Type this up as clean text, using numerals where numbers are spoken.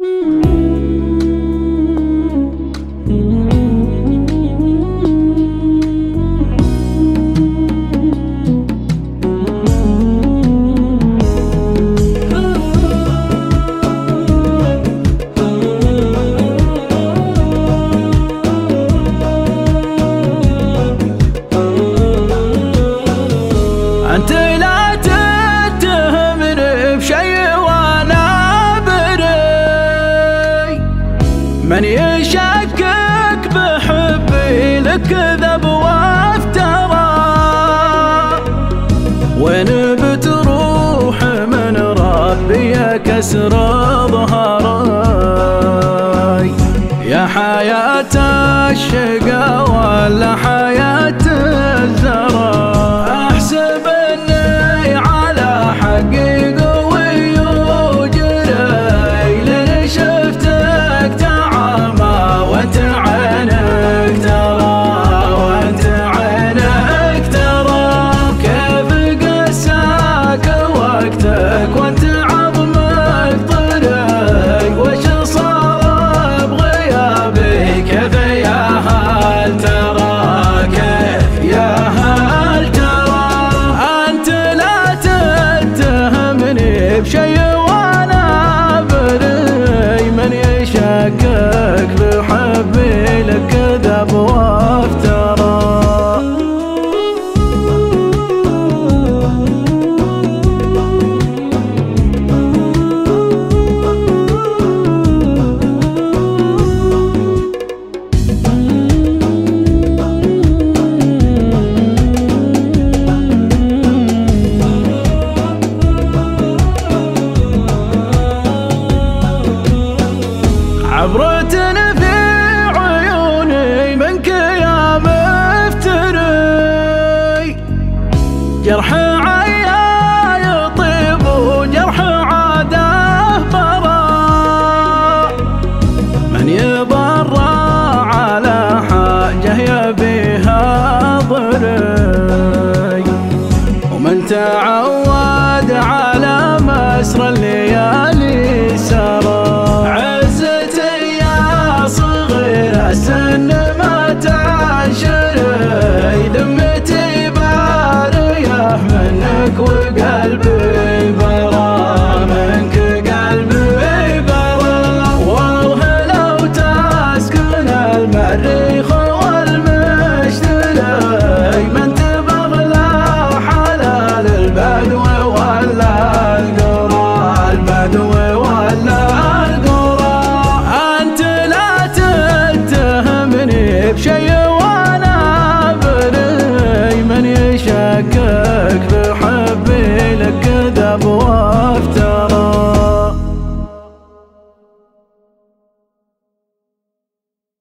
أنت لا تتهمني بشي وأنا بري، من يشكك بحبي لك كذب وافترى. وين بتروح من ربي كسر ظهري؟ يا حياة الشقا ولا حياة الزرى؟ أحسب إني على حقي قوي وجري، لين شفتك تعمى وانت عينك ترى، وانت عينك ترى. كيف قساك وقتك وانت عظمك طري؟ وش صار بغيابي؟ كيف يا هل ترى؟ كيف يا هل ترى؟ أنت لا تتهمني بشي وأنا بري، من يشكك بحبي لك كذب وافترى. عبرتني في عيوني منك يا مفتري، جرح عيا يطيب وجرح عاده براء. من يضرى على حاجه يبيها ضري، ومن تعود على مسر اللي